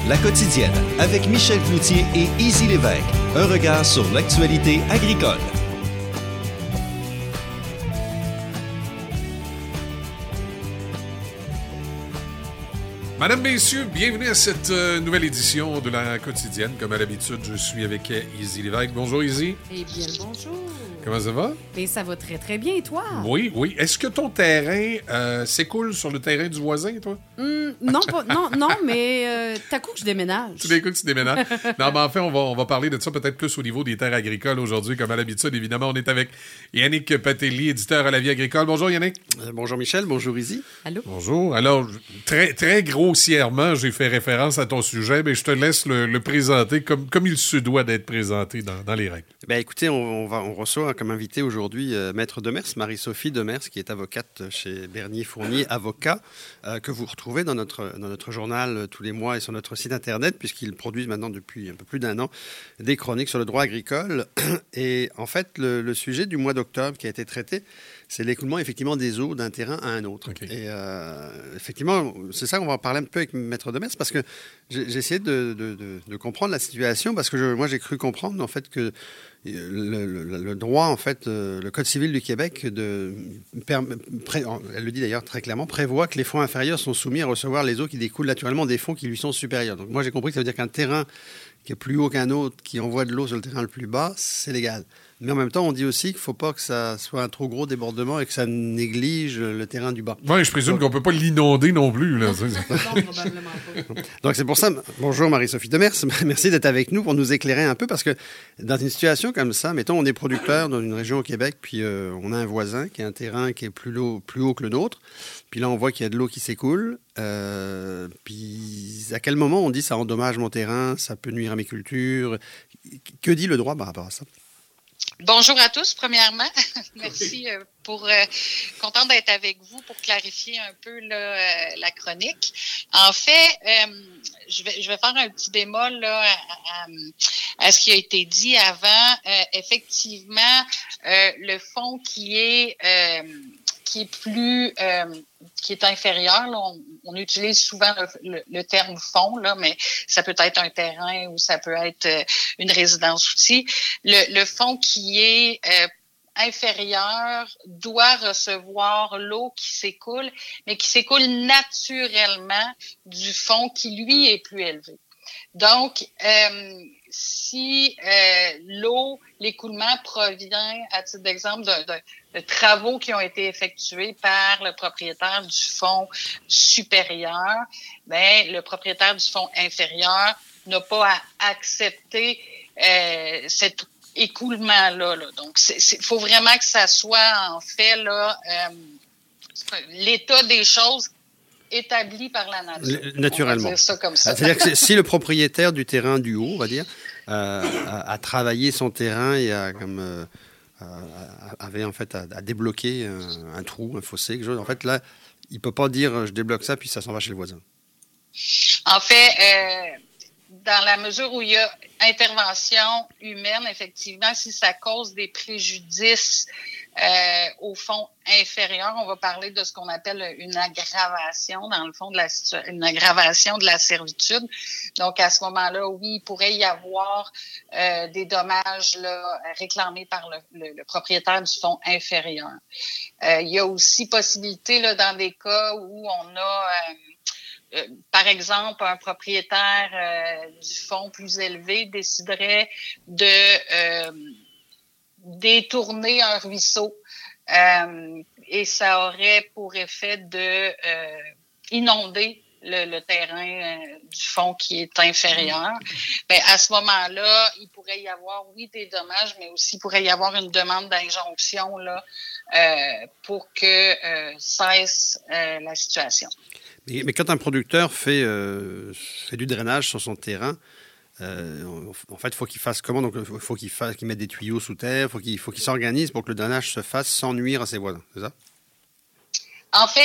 La quotidienne avec Michel Cloutier et Izzy Lévesque. Un regard sur l'actualité agricole. Madame, messieurs, bienvenue à cette nouvelle édition de la quotidienne. Comme à l'habitude, je suis avec Izzy Lévesque. Bonjour, Izzy. Eh bien, le bonjour. Comment ça va? Mais ça va très, très bien, et toi? Oui. Est-ce que ton terrain s'écoule sur le terrain du voisin, toi? Non, mais t'as coup que je déménage. Tous les coups que tu déménages. Non, mais en fait, on va parler de ça peut-être plus au niveau des terres agricoles aujourd'hui. Comme à l'habitude, évidemment, on est avec Yannick Patelli, éditeur à La Vie agricole. Bonjour, Yannick. Bonjour, Michel. Bonjour, Izzy. Allô? Bonjour. Alors, très, très grossièrement, j'ai fait référence à ton sujet, mais je te laisse le présenter comme il se doit d'être présenté dans les règles. Ben, écoutez, on reçoit comme invité aujourd'hui Maître Demers, Marie-Sophie Demers, qui est avocate chez Bernier Fournier Avocats, que vous retrouvez dans notre journal tous les mois et sur notre site Internet, puisqu'ils produisent maintenant depuis un peu plus d'1 an des chroniques sur le droit agricole. Et en fait, le sujet du mois d'octobre qui a été traité, c'est l'écoulement effectivement des eaux d'un terrain à un autre. Okay. Et effectivement, c'est ça qu'on va en parler un peu avec Maître Demers, parce que j'ai essayé de comprendre la situation, parce que moi j'ai cru comprendre en fait que le droit, en fait, le Code civil du Québec, elle le dit d'ailleurs très clairement, prévoit que les fonds inférieurs sont soumis à recevoir les eaux qui découlent naturellement des fonds qui lui sont supérieurs. Donc moi j'ai compris que ça veut dire qu'un terrain qui est plus haut qu'un autre, qui envoie de l'eau sur le terrain le plus bas, c'est légal. Mais en même temps, on dit aussi qu'il ne faut pas que ça soit un trop gros débordement et que ça néglige le terrain du bas. Oui, je présume qu'on ne peut pas l'inonder non plus. Là. Non, probablement pas. Donc c'est pour ça, bonjour Marie-Sophie Demers, merci d'être avec nous pour nous éclairer un peu, parce que dans une situation comme ça, mettons on est producteur dans une région au Québec, puis on a un voisin qui a un terrain qui est plus haut que le nôtre, puis là on voit qu'il y a de l'eau qui s'écoule, puis à quel moment on dit ça endommage mon terrain, ça peut nuire à mes cultures, que dit le droit par rapport à ça? Bonjour à tous, premièrement. Merci contente d'être avec vous pour clarifier un peu la chronique. En fait, je vais faire un petit bémol là, à ce qui a été dit avant. Effectivement, le fonds qui est inférieur. Là, on utilise souvent le terme fonds, là, mais ça peut être un terrain ou ça peut être une résidence aussi. Le fonds qui est inférieur doit recevoir l'eau qui s'écoule, mais qui s'écoule naturellement du fonds qui, lui, est plus élevé. Donc, si l'écoulement provient, à titre d'exemple, de travaux qui ont été effectués par le propriétaire du fonds supérieur, ben le propriétaire du fonds inférieur n'a pas à accepter cet écoulement-là. Là. Donc, faut vraiment que ça soit, en fait, là, l'état des choses établi par la nature. Naturellement. On va dire ça comme ça. C'est-à-dire que si le propriétaire du terrain du haut, on va dire, a travaillé son terrain et avait en fait à débloquer un trou, un fossé, quelque chose, en fait là, il peut pas dire je débloque ça puis ça s'en va chez le voisin. En fait, dans la mesure où il y a intervention humaine, effectivement, si ça cause des préjudices au fond inférieur, on va parler de ce qu'on appelle une aggravation, dans le fond, une aggravation de la servitude. Donc, à ce moment-là, oui, il pourrait y avoir des dommages là, réclamés par le propriétaire du fonds inférieur. Il y a aussi possibilité, là, dans des cas où on a... par exemple, un propriétaire du fonds plus élevé déciderait de détourner un ruisseau et ça aurait pour effet de inonder le terrain du fonds qui est inférieur. Ben, à ce moment-là, il pourrait y avoir, oui, des dommages, mais aussi il pourrait y avoir une demande d'injonction là, pour que cesse la situation. Mais quand un producteur fait du drainage sur son terrain, en fait, il faut qu'il fasse comment? Donc, il faut qu'il mette des tuyaux sous terre, il faut qu'il s'organise pour que le drainage se fasse sans nuire à ses voisins, c'est ça? En fait,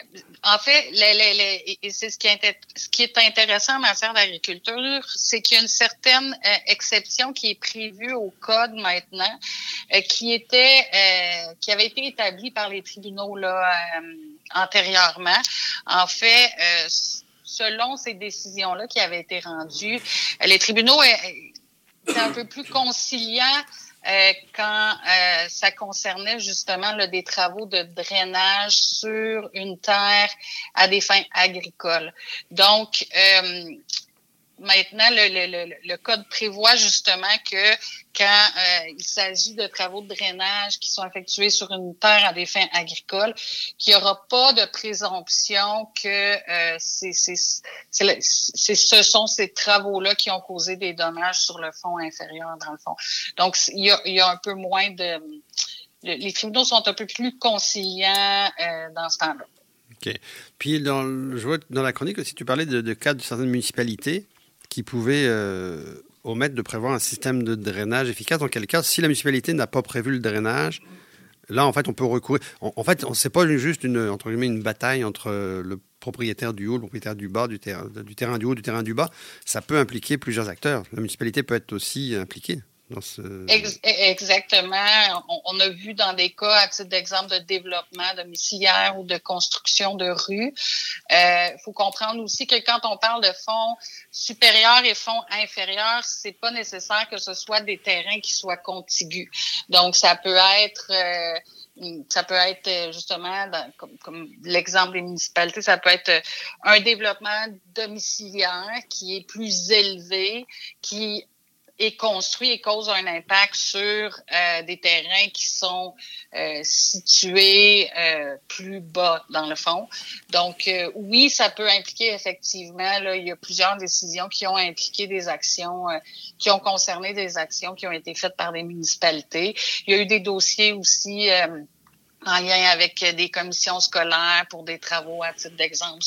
c'est ce qui est intéressant en matière d'agriculture, c'est qu'il y a une certaine exception qui est prévue au code maintenant, qui avait été établie par les tribunaux là antérieurement. En fait, selon ces décisions-là qui avaient été rendues, les tribunaux étaient un peu plus conciliants quand ça concernait justement là, des travaux de drainage sur une terre à des fins agricoles. Donc, maintenant, le Code prévoit justement que quand il s'agit de travaux de drainage qui sont effectués sur une terre à des fins agricoles, qu'il n'y aura pas de présomption que ce sont ces travaux-là qui ont causé des dommages sur le fond inférieur, dans le fond. Donc, il y a un peu moins de... Les tribunaux sont un peu plus conciliants dans ce temps-là. OK. Puis, dans la chronique aussi, tu parlais de cas de certaines municipalités qui pouvaient omettre de prévoir un système de drainage efficace. Dans quel cas, si la municipalité n'a pas prévu le drainage, là, en fait, on peut recourir. En fait, c'est pas juste entre guillemets, une bataille entre le propriétaire du haut, le propriétaire du bas, du terrain du haut, du terrain du bas. Ça peut impliquer plusieurs acteurs. La municipalité peut être aussi impliquée. Exactement. On a vu dans des cas, à titre d'exemple, de développement domiciliaire ou de construction de rues. Faut comprendre aussi que quand on parle de fonds supérieurs et fonds inférieurs, c'est pas nécessaire que ce soit des terrains qui soient contigus. Donc, ça peut être justement, comme l'exemple des municipalités, ça peut être un développement domiciliaire qui est plus élevé, qui est construit et cause un impact sur des terrains qui sont situés plus bas dans le fond. Donc, oui, ça peut impliquer effectivement, là, il y a plusieurs décisions qui ont impliqué des actions, qui ont concerné des actions qui ont été faites par des municipalités. Il y a eu des dossiers aussi en lien avec des commissions scolaires pour des travaux, à titre d'exemple,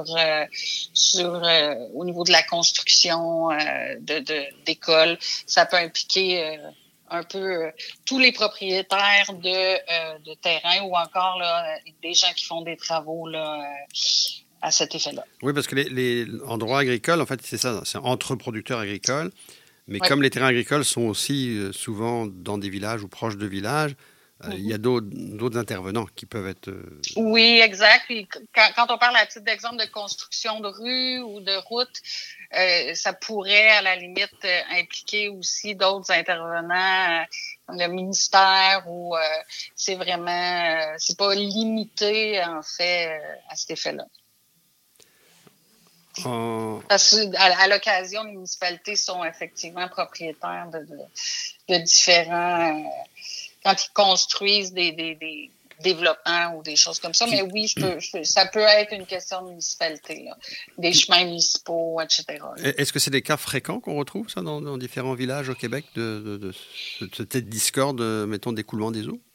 au niveau de la construction d'écoles. Ça peut impliquer un peu tous les propriétaires de terrain ou encore là, des gens qui font des travaux là, à cet effet-là. Oui, parce que en droit agricole, en fait, c'est ça, c'est entre producteurs agricoles. Mais oui. Comme les terrains agricoles sont aussi souvent dans des villages ou proches de villages, il y a d'autres intervenants qui peuvent être... Oui, exact. Puis quand on parle à titre d'exemple de construction de rue ou de route, ça pourrait à la limite impliquer aussi d'autres intervenants, comme le ministère, ou c'est vraiment... c'est pas limité, en fait, à cet effet-là. Parce qu'à l'occasion, les municipalités sont effectivement propriétaires de différents... quand ils construisent des développements ou des choses comme ça. Mais oui, ça peut être une question de municipalité, là. Des chemins municipaux, etc. Est-ce que c'est des cas fréquents qu'on retrouve, ça, dans différents villages au Québec, de cette discorde, mettons, d'écoulement des eaux?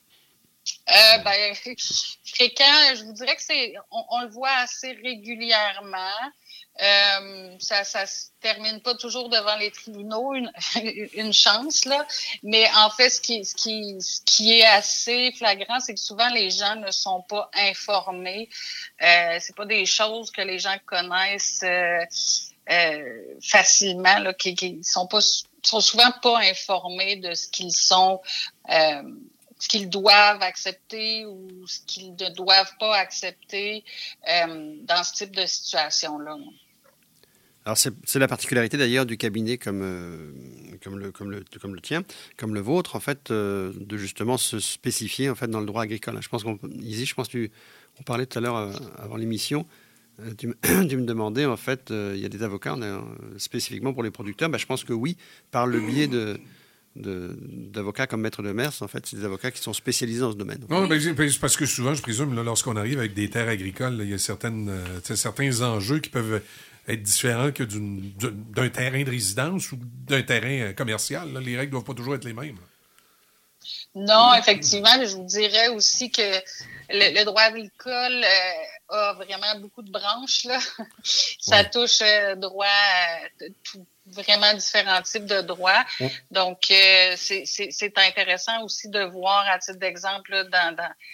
Fréquent, je vous dirais que on le voit assez régulièrement. Ça se termine pas toujours devant les tribunaux, une chance là, mais en fait ce qui est assez flagrant, c'est que souvent les gens ne sont pas informés. C'est pas des choses que les gens connaissent facilement là, qui sont souvent pas informés de ce qu'ils sont. Ce qu'ils doivent accepter ou ce qu'ils ne doivent pas accepter dans ce type de situation-là. Alors, c'est la particularité d'ailleurs du cabinet comme le tien, comme le vôtre, en fait, de justement se spécifier en fait, dans le droit agricole. Je pense on parlait tout à l'heure avant l'émission, tu me demandais, en fait, il y a des avocats spécifiquement pour les producteurs. Je pense que oui, par le biais d'avocats comme Maître Demers, en fait, c'est des avocats qui sont spécialisés dans ce domaine. Non, parce que souvent, je présume, là, lorsqu'on arrive avec des terres agricoles, là, il y a certains enjeux qui peuvent être différents que d'un terrain de résidence ou d'un terrain commercial. Là. Les règles ne doivent pas toujours être les mêmes. Non, effectivement, je vous dirais aussi que le droit agricole a vraiment beaucoup de branches, là. Ça touche droit vraiment différents types de droits. Ouais. Donc, c'est intéressant aussi de voir, à titre d'exemple, là,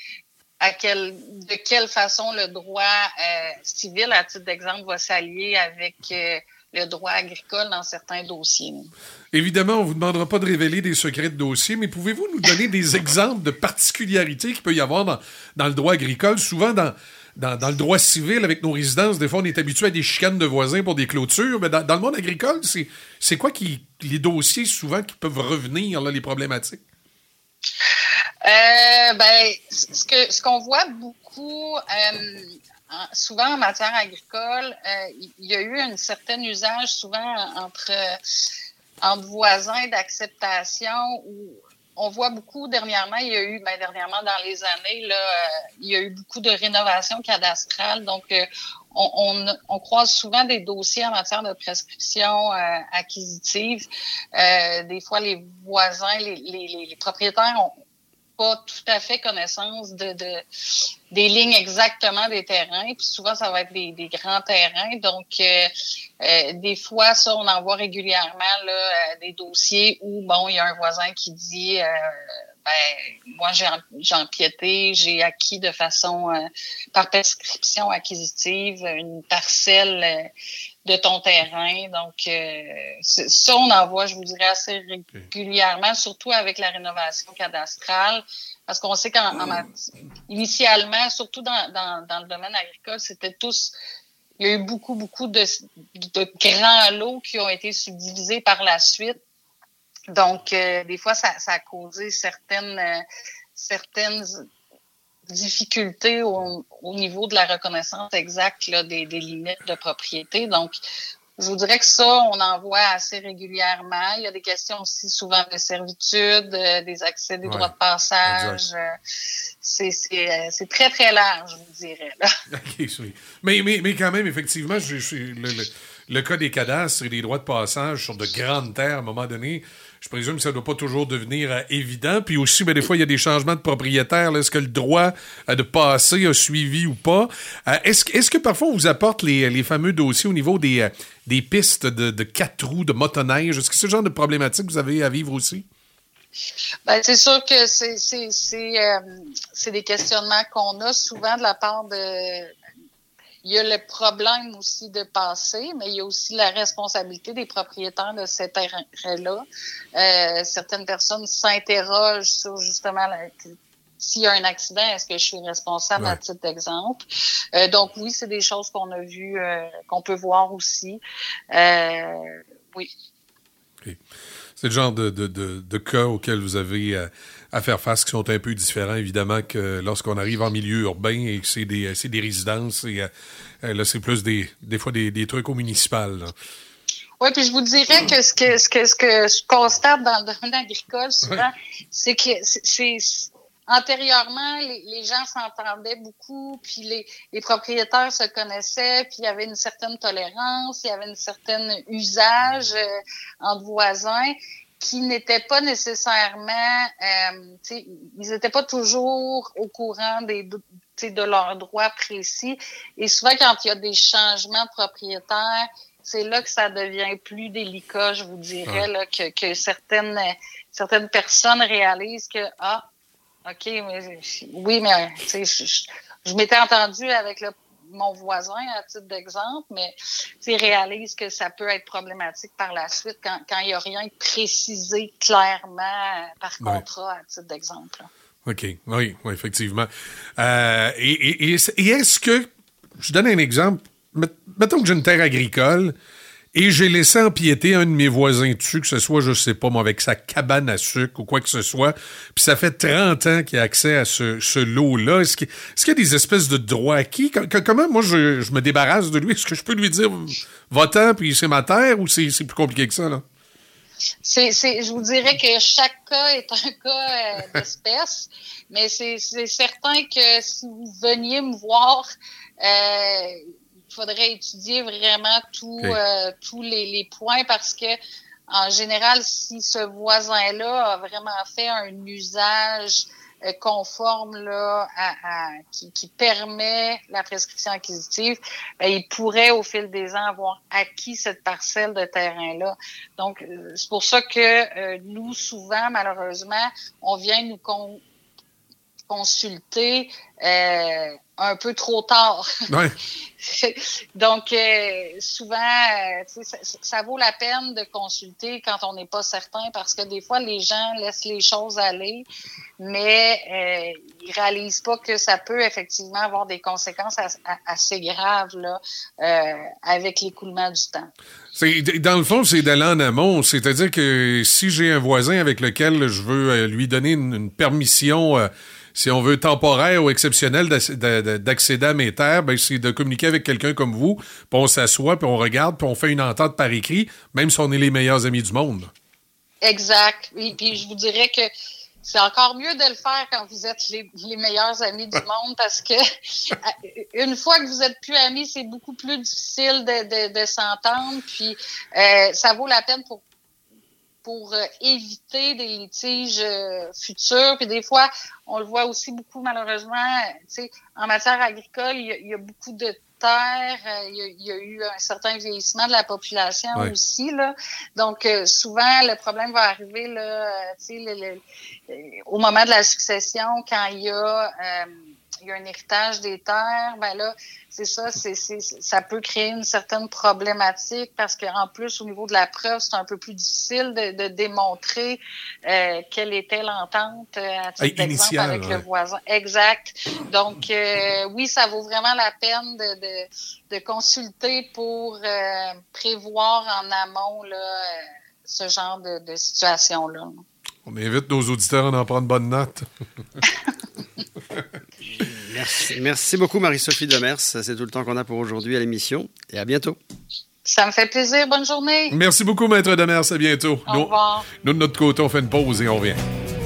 de quelle façon le droit civil, à titre d'exemple, va s'allier avec le droit agricole dans certains dossiers. Évidemment, on ne vous demandera pas de révéler des secrets de dossier, mais pouvez-vous nous donner des exemples de particularités qu'il peut y avoir dans le droit agricole? Souvent, dans le droit civil, avec nos résidences, des fois, on est habitué à des chicanes de voisins pour des clôtures, mais dans le monde agricole, c'est quoi les dossiers, souvent, qui peuvent revenir, là, les problématiques? Ce qu'on voit beaucoup, souvent en matière agricole, il y a eu un certain usage souvent entre voisins d'acceptation où on voit beaucoup dernièrement, dans les années, là, il y a eu beaucoup de rénovation cadastrale. Donc, on croise souvent des dossiers en matière de prescription acquisitive. Des fois, les voisins, les propriétaires ont pas tout à fait connaissance des lignes exactement des terrains. Puis souvent, ça va être des grands terrains. Donc, des fois, ça, on en voit régulièrement là, des dossiers où, il y a un voisin qui dit moi, j'ai empiété, j'ai acquis de façon par prescription acquisitive une parcelle de ton terrain. Donc, ça, on en voit, je vous dirais, assez régulièrement, surtout avec la rénovation cadastrale, parce qu'on sait initialement, surtout dans le domaine agricole, il y a eu beaucoup de grands lots qui ont été subdivisés par la suite. Donc, des fois, ça a causé certaines difficultés au niveau de la reconnaissance exacte là, des limites de propriété. Donc, je vous dirais que ça, on en voit assez régulièrement. Il y a des questions aussi souvent de servitude, des accès, des droits de passage. C'est très, très large, je vous dirais. Là. OK, oui. Mais quand même, effectivement, le cas des cadastres et des droits de passage sur de grandes terres, à un moment donné, je présume que ça ne doit pas toujours devenir évident. Puis aussi, des fois, il y a des changements de propriétaire. Là. Est-ce que le droit de passer a suivi ou pas? Est-ce que parfois, on vous apporte les fameux dossiers au niveau des pistes de 4 roues, de motoneige? Est-ce que c'est le genre de problématique que vous avez à vivre aussi? C'est sûr que c'est des questionnements qu'on a souvent de la part de... Il y a le problème aussi de passer, mais il y a aussi la responsabilité des propriétaires de ces terrains-là. Certaines personnes s'interrogent sur justement s'il y a un accident, est-ce que je suis responsable à titre d'exemple? Donc oui, c'est des choses qu'on a vues, qu'on peut voir aussi. Oui. Okay. C'est le genre de cas auxquels vous avez à faire face qui sont un peu différents, évidemment, que lorsqu'on arrive en milieu urbain et que c'est des résidences. Et là, c'est plus des fois des trucs au municipal. Là. Oui, puis je vous dirais que ce que je constate dans le domaine agricole souvent, c'est que antérieurement, les gens s'entendaient beaucoup, puis les propriétaires se connaissaient, puis il y avait une certaine tolérance, il y avait une certaine usage entre voisins qui n'étaient pas nécessairement, ils n'étaient pas toujours au courant de leurs droits précis. Et souvent, quand il y a des changements de propriétaires, c'est là que ça devient plus délicat, je vous dirais, là, que certaines personnes réalisent que OK, mais je m'étais entendue avec mon voisin à titre d'exemple, mais réalise que ça peut être problématique par la suite quand il n'y a rien de précisé clairement par contrat à titre d'exemple. Là. OK, oui, effectivement. Et est-ce que, je donne un exemple, mettons que j'ai une terre agricole et j'ai laissé empiéter un de mes voisins dessus, que ce soit, je sais pas, moi, avec sa cabane à sucre ou quoi que ce soit, puis ça fait 30 ans qu'il a accès à ce lot-là. Est-ce qu'il y a des espèces de droits acquis? Comment, moi, je me débarrasse de lui? Est-ce que je peux lui dire, va-t'en, puis c'est ma terre, ou c'est plus compliqué que ça, là? Je vous dirais que chaque cas est un cas d'espèce, mais c'est certain que si vous veniez me voir, il faudrait étudier vraiment tous les points parce que, en général, si ce voisin-là a vraiment fait un usage conforme là qui permet la prescription acquisitive, il pourrait au fil des ans avoir acquis cette parcelle de terrain-là. Donc, c'est pour ça que nous, souvent, malheureusement, on vient consulter un peu trop tard. Ouais. Donc, souvent, ça vaut la peine de consulter quand on n'est pas certain, parce que des fois, les gens laissent les choses aller, mais ils réalisent pas que ça peut effectivement avoir des conséquences assez graves là, avec l'écoulement du temps. Dans le fond, c'est d'aller en amont. C'est-à-dire que si j'ai un voisin avec lequel je veux lui donner une permission, si on veut temporaire ou exceptionnelle d'accéder à mes terres, ben c'est de communiquer avec quelqu'un comme vous, puis on s'assoit, puis on regarde, puis on fait une entente par écrit, même si on est les meilleurs amis du monde. Exact. Oui, puis je vous dirais que c'est encore mieux de le faire quand vous êtes les meilleurs amis du monde, parce que une fois que vous êtes plus amis, c'est beaucoup plus difficile de s'entendre. Puis ça vaut la peine pour éviter des litiges futurs. Puis des fois, on le voit aussi beaucoup malheureusement, tu sais, en matière agricole, il y a beaucoup de terres, il y a eu un certain vieillissement de la population aussi là. Donc souvent le problème va arriver là, tu sais, au moment de la succession, quand il y a un héritage des terres, ben là, c'est ça, ça peut créer une certaine problématique, parce qu'en plus, au niveau de la preuve, c'est un peu plus difficile de démontrer quelle était l'entente à titre d'exemple avec le voisin. Exact. Donc, oui, ça vaut vraiment la peine de consulter pour prévoir en amont là, ce genre de situation-là. On invite nos auditeurs à en prendre bonne note. Merci beaucoup, Marie-Sophie Demers. C'est tout le temps qu'on a pour aujourd'hui à l'émission. Et à bientôt. Ça me fait plaisir. Bonne journée. Merci beaucoup, Maître Demers. À bientôt. Au revoir. Nous, de notre côté, on fait une pause et on revient.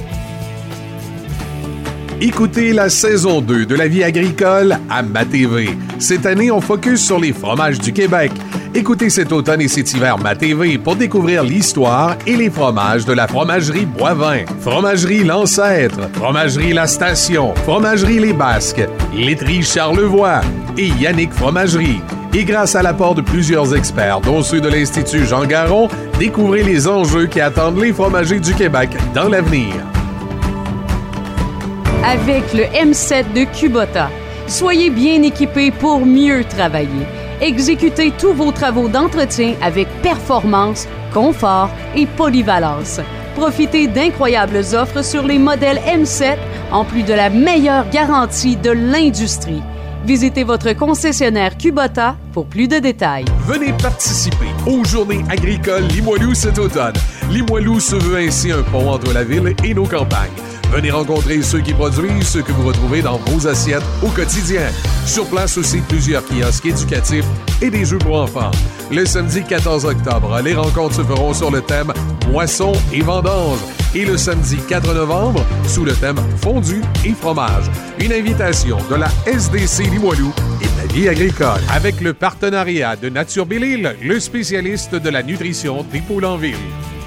Écoutez la saison 2 de La vie agricole à MaTV. Cette année, on focus sur les fromages du Québec. Écoutez cet automne et cet hiver MaTV pour découvrir l'histoire et les fromages de la fromagerie Boivin, fromagerie L'Ancêtre, fromagerie La Station, fromagerie Les Basques, laiterie Charlevoix et Yannick Fromagerie. Et grâce à l'apport de plusieurs experts, dont ceux de l'Institut Jean Garon, découvrez les enjeux qui attendent les fromagers du Québec dans l'avenir. Avec le M7 de Kubota, soyez bien équipés pour mieux travailler. Exécutez tous vos travaux d'entretien avec performance, confort et polyvalence. Profitez d'incroyables offres sur les modèles M7, en plus de la meilleure garantie de l'industrie. Visitez votre concessionnaire Kubota pour plus de détails. Venez participer aux Journées agricoles Limoilou cet automne. Limoilou se veut ainsi un pont entre la ville et nos campagnes. Venez rencontrer ceux qui produisent ce que vous retrouvez dans vos assiettes au quotidien. Sur place aussi, plusieurs kiosques éducatifs et des jeux pour enfants. Le samedi 14 octobre, les rencontres se feront sur le thème Moisson et vendange. Et le samedi 4 novembre, sous le thème Fondu et fromage. Une invitation de la SDC Limoilou et de La vie agricole. Avec le partenariat de Nature Belle-Île, le spécialiste de la nutrition des poules en ville.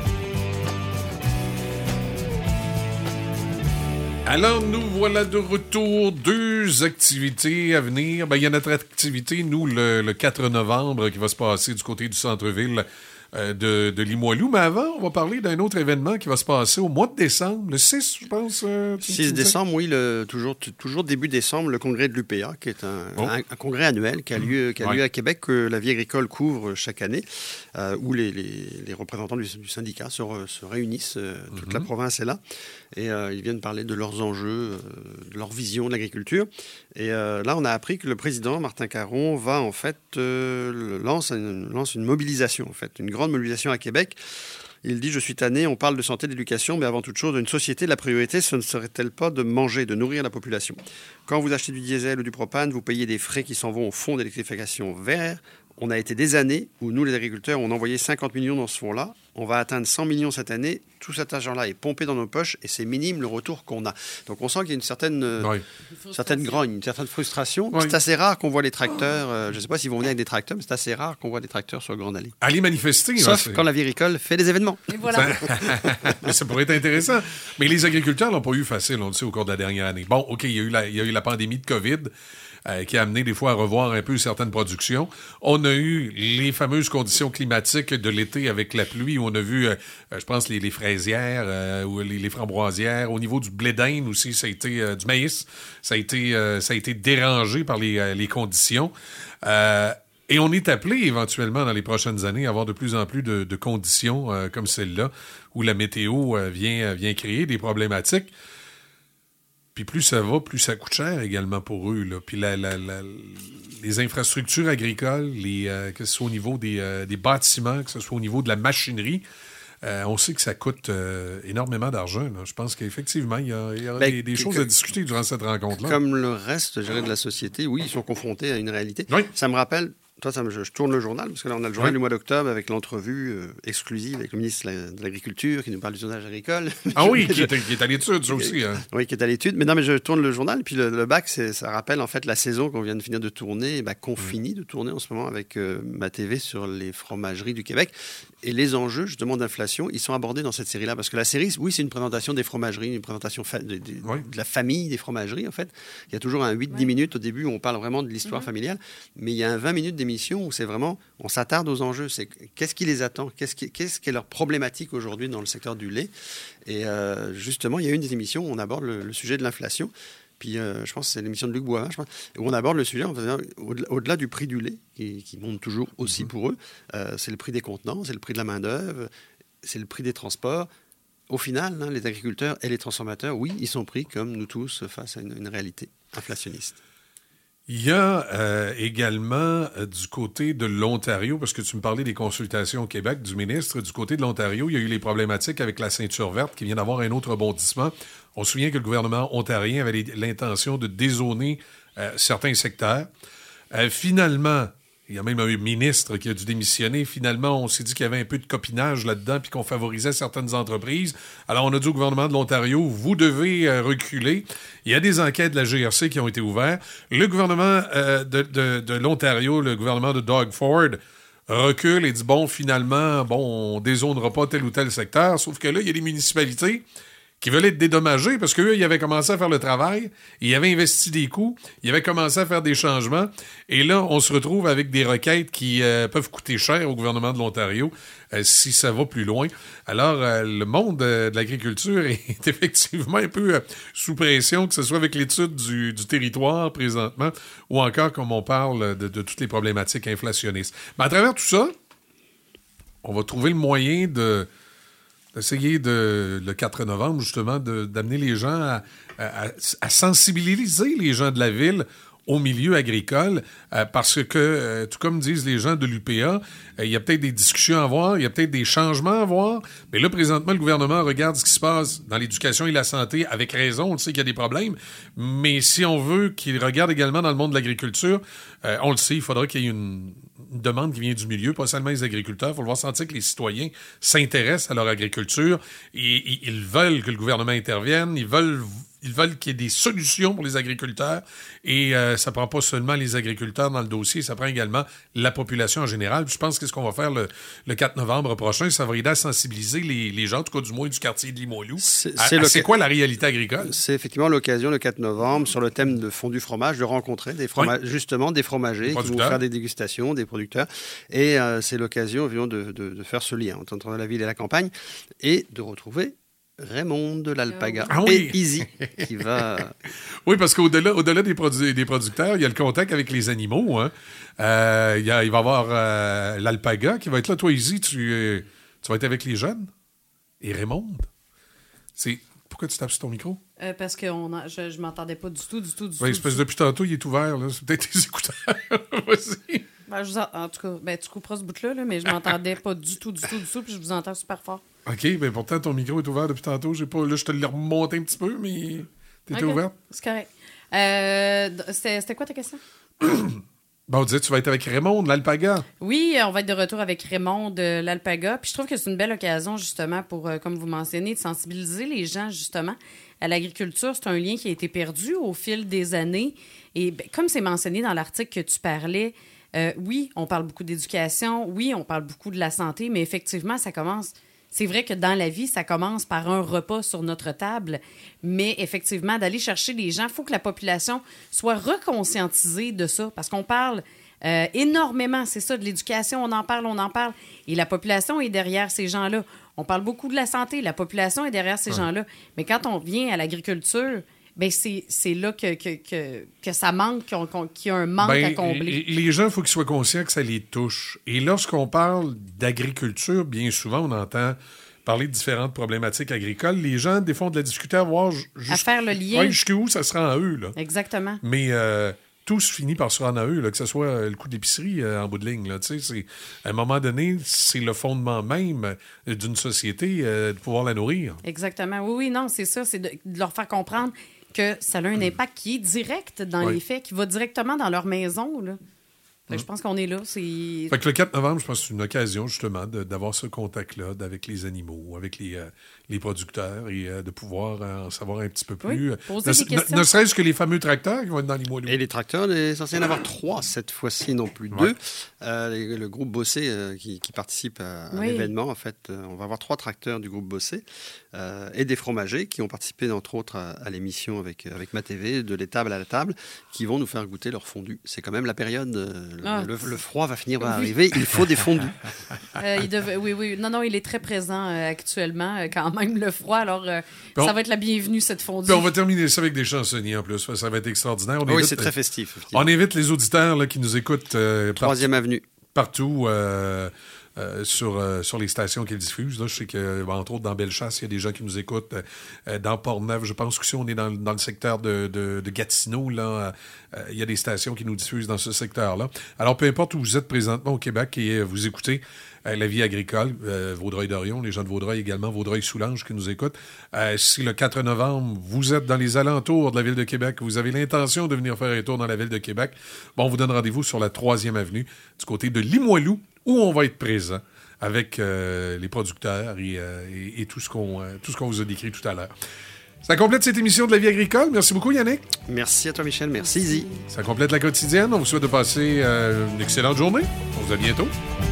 Alors, nous voilà de retour. 2 activités à venir. Ben, il y a notre activité, nous, le 4 novembre, qui va se passer du côté du centre-ville de Limoilou. Mais avant, on va parler d'un autre événement qui va se passer au mois de décembre, le 6, je pense. 6 décembre, oui, toujours début décembre, le congrès de l'UPA, qui est un congrès annuel qui a lieu à Québec, que La vie agricole couvre chaque année, où les représentants du syndicat se réunissent, toute la province est là, et ils viennent parler de leurs enjeux, de leur vision de l'agriculture. Et là, on a appris que le président, Martin Caron, va en fait lance une mobilisation, en fait, une grande mobilisation à Québec. Il dit « Je suis tanné, on parle de santé, d'éducation, mais avant toute chose, d'une société, la priorité, ce ne serait-elle pas de manger, de nourrir la population ? Quand vous achetez du diesel ou du propane, vous payez des frais qui s'en vont au fonds d'électrification vert. On a été des années où nous, les agriculteurs, on envoyait 50 millions dans ce fonds-là. On va atteindre 100 millions cette année. Tout cet argent-là est pompé dans nos poches et c'est minime le retour qu'on a. Donc on sent qu'il y a une certaine grogne, une certaine frustration. Oui. C'est assez rare qu'on voit les tracteurs. Je ne sais pas si vous venez avec des tracteurs, mais c'est assez rare qu'on voit des tracteurs sur Grande Allée. Allez manifester. Sauf quand La vie agricole fait des événements. Et voilà. Ça pourrait être intéressant. Mais les agriculteurs l'ont pas eu facile, on le sait, au cours de la dernière année. Bon, OK, il y a eu la pandémie de COVID. qui a amené des fois à revoir un peu certaines productions. On a eu les fameuses conditions climatiques de l'été avec la pluie, où on a vu, je pense, les fraisières ou les framboisières. Au niveau du blé d'Inde aussi, ça a été du maïs, ça a été dérangé par les conditions. Et on est appelé éventuellement dans les prochaines années à avoir de plus en plus de conditions comme celle-là, où la météo vient créer des problématiques. Puis plus ça va, plus ça coûte cher également pour eux, là. Puis les infrastructures agricoles, que ce soit au niveau des bâtiments, que ce soit au niveau de la machinerie, on sait que ça coûte énormément d'argent, là. Je pense qu'effectivement, il y aura des choses à discuter durant cette rencontre-là. Comme le reste, je dirais, de la société, oui, ils sont confrontés à une réalité. Oui. Ça me rappelle... Toi, je tourne le journal, parce que là, on a le journal du mois d'octobre avec l'entrevue exclusive avec le ministre de l'Agriculture qui nous parle du zonage agricole. Ah oui, qui est à l'étude, ça aussi. Hein. Oui, qui est à l'étude. Mais non, mais je tourne le journal, puis le bac, ça rappelle en fait la saison qu'on vient de finir de tourner, qu'on finit de tourner en ce moment avec ma TV sur les fromageries du Québec. Et les enjeux, justement, d'inflation, ils sont abordés dans cette série-là. Parce que la série, oui, c'est une présentation des fromageries, une présentation de la famille des fromageries, en fait. Il y a toujours un 8-10 minutes au début où on parle vraiment de l'histoire familiale. Mais il y a un 20 minutes d'émission où c'est vraiment, on s'attarde aux enjeux. C'est qu'est-ce qui les attend? Qu'est-ce qui est leur problématique aujourd'hui dans le secteur du lait? Et justement, il y a une des émissions où on aborde le sujet de l'inflation. Puis je pense que c'est l'émission de Luc Boivin, où on aborde le sujet en faisant, au-delà du prix du lait, qui monte toujours aussi pour eux, c'est le prix des contenants, c'est le prix de la main-d'œuvre, c'est le prix des transports. Au final, les agriculteurs et les transformateurs, oui, ils sont pris, comme nous tous, face à une réalité inflationniste. Il y a également du côté de l'Ontario, parce que tu me parlais des consultations au Québec du ministre, du côté de l'Ontario, il y a eu les problématiques avec la ceinture verte qui vient d'avoir un autre rebondissement. On se souvient que le gouvernement ontarien avait l'intention de dézoner certains secteurs. Finalement, il y a même un ministre qui a dû démissionner. Finalement, on s'est dit qu'il y avait un peu de copinage là-dedans puis qu'on favorisait certaines entreprises. Alors, on a dit au gouvernement de l'Ontario, vous devez reculer. Il y a des enquêtes de la GRC qui ont été ouvertes. Le gouvernement de l'Ontario, le gouvernement de Doug Ford, recule et dit, finalement, on dézonera pas tel ou tel secteur. Sauf que là, il y a des municipalités qui veulent être dédommagés parce qu'eux, ils avaient commencé à faire le travail, ils avaient investi des coûts, ils avaient commencé à faire des changements, et là, on se retrouve avec des requêtes qui peuvent coûter cher au gouvernement de l'Ontario si ça va plus loin. Alors, le monde de l'agriculture est effectivement un peu sous pression, que ce soit avec l'étude du territoire présentement, ou encore, comme on parle, de toutes les problématiques inflationnistes. Mais à travers tout ça, on va trouver le moyen d'essayer le 4 novembre, justement, d'amener les gens à sensibiliser les gens de la ville au milieu agricole, parce que, tout comme disent les gens de l'UPA, il y a peut-être des discussions à avoir, il y a peut-être des changements à voir, mais là, présentement, le gouvernement regarde ce qui se passe dans l'éducation et la santé, avec raison, on sait qu'il y a des problèmes, mais si on veut qu'il regarde également dans le monde de l'agriculture, on le sait, il faudra qu'il y ait une demande qui vient du milieu, pas seulement les agriculteurs. Il faut le voir sentir que les citoyens s'intéressent à leur agriculture. Et ils veulent que le gouvernement intervienne. Ils veulent qu'il y ait des solutions pour les agriculteurs. Et ça prend pas seulement les agriculteurs dans le dossier, ça prend également la population en général. Puis je pense que ce qu'on va faire le 4 novembre prochain, ça va aider à sensibiliser les gens, en tout cas du moins du quartier de Limoilou. C'est quoi la réalité agricole? C'est effectivement l'occasion, le 4 novembre, sur le thème de fondu fromage, de rencontrer justement des fromagers qui vont faire des dégustations, des producteurs. Et c'est l'occasion, évidemment, de faire ce lien entre la ville et la campagne et de retrouver Raymond de l'Alpaga et Easy qui va... Oui, parce qu'au-delà des producteurs, il y a le contact avec les animaux. Hein. Il va y avoir l'Alpaga qui va être là. Toi, Easy, tu vas être avec les jeunes. Et Raymond, pourquoi tu tapes sur ton micro? Parce que je m'entendais pas du tout. Oui, c'est parce que depuis tantôt, il est ouvert. Là. C'est peut-être tes écouteurs. Vas-y. En tout cas, tu couperas ce bout-là, mais je m'entendais pas du tout, puis je vous entends super fort. OK, bien pourtant, ton micro est ouvert depuis tantôt. Là, je te l'ai remonté un petit peu, mais t'étais ouverte. C'est correct. C'était quoi ta question? On disait, tu vas être avec Raymond de l'Alpaga. Oui, on va être de retour avec Raymond de l'Alpaga. Puis je trouve que c'est une belle occasion, justement, pour, comme vous mentionnez, de sensibiliser les gens, justement, à l'agriculture. C'est un lien qui a été perdu au fil des années. Et comme c'est mentionné dans l'article que tu parlais, oui, on parle beaucoup d'éducation. Oui, on parle beaucoup de la santé. Mais effectivement, ça commence c'est vrai que dans la vie, ça commence par un repas sur notre table, mais effectivement, d'aller chercher les gens, il faut que la population soit reconscientisée de ça, parce qu'on parle énormément, c'est ça, de l'éducation, on en parle, et la population est derrière ces gens-là. On parle beaucoup de la santé, la population est derrière ces gens-là, mais quand on vient à l'agriculture, ben c'est là que ça manque, qu'il y a un manque à combler. Les gens, il faut qu'ils soient conscients que ça les touche. Et lorsqu'on parle d'agriculture, bien souvent, on entend parler de différentes problématiques agricoles. Les gens, des fois, ont de la difficulté à voir... à faire le lien. Ouais, jusqu'où ça se rend à eux. Là. Exactement. Mais... tout se finit par se rendre à eux, là, que ce soit le coût d'épicerie en bout de ligne. Là, à un moment donné, c'est le fondement même d'une société de pouvoir la nourrir. Exactement. Oui, non, c'est ça. C'est de leur faire comprendre que ça a un impact qui est direct dans les faits, qui va directement dans leur maison. Là. Fait que je pense qu'on est là. Fait que le 4 novembre, je pense que c'est une occasion, justement, d'avoir ce contact-là avec les animaux, avec les producteurs et de pouvoir en savoir un petit peu plus. Poser des questions. Ne serait-ce que les fameux tracteurs qui vont être dans les mois. Et les tracteurs, il est censé y en avoir 3 cette fois-ci, non plus 2. Le groupe Bossé qui participe à l'événement, en fait, on va avoir 3 tracteurs du groupe Bossé et des fromagers qui ont participé, entre autres, à l'émission avec Ma TV, de l'étable à la table, qui vont nous faire goûter leur fondu. C'est quand même la période... Le froid va finir par arriver. Il faut des fondus. Oui. Non, il est très présent actuellement, quand même, le froid. Alors, ça va être la bienvenue, cette fondue. Puis on va terminer ça avec des chansonniers en plus. Ça va être extraordinaire. C'est très festif. On invite les auditeurs là, qui nous écoutent. 3e avenue. Partout. Sur les stations qu'ils diffusent. Là, je sais qu'entre autres, dans Bellechasse, il y a des gens qui nous écoutent. Dans Port-Neuf, je pense que si on est dans le secteur de Gatineau, là, il y a des stations qui nous diffusent dans ce secteur-là. Alors, peu importe où vous êtes présentement au Québec et vous écoutez La Vie agricole, Vaudreuil-Dorion, les gens de Vaudreuil également, Vaudreuil-Soulanges qui nous écoutent. Si le 4 novembre, vous êtes dans les alentours de la Ville de Québec, vous avez l'intention de venir faire un tour dans la Ville de Québec, on vous donne rendez-vous sur la 3e avenue, du côté de Limoilou, où on va être présent avec les producteurs et tout ce qu'on vous a décrit tout à l'heure. Ça complète cette émission de La Vie agricole. Merci beaucoup, Yannick. Merci à toi, Michel. Merci, Izzy. Ça complète la quotidienne. On vous souhaite de passer une excellente journée. On vous dit à bientôt.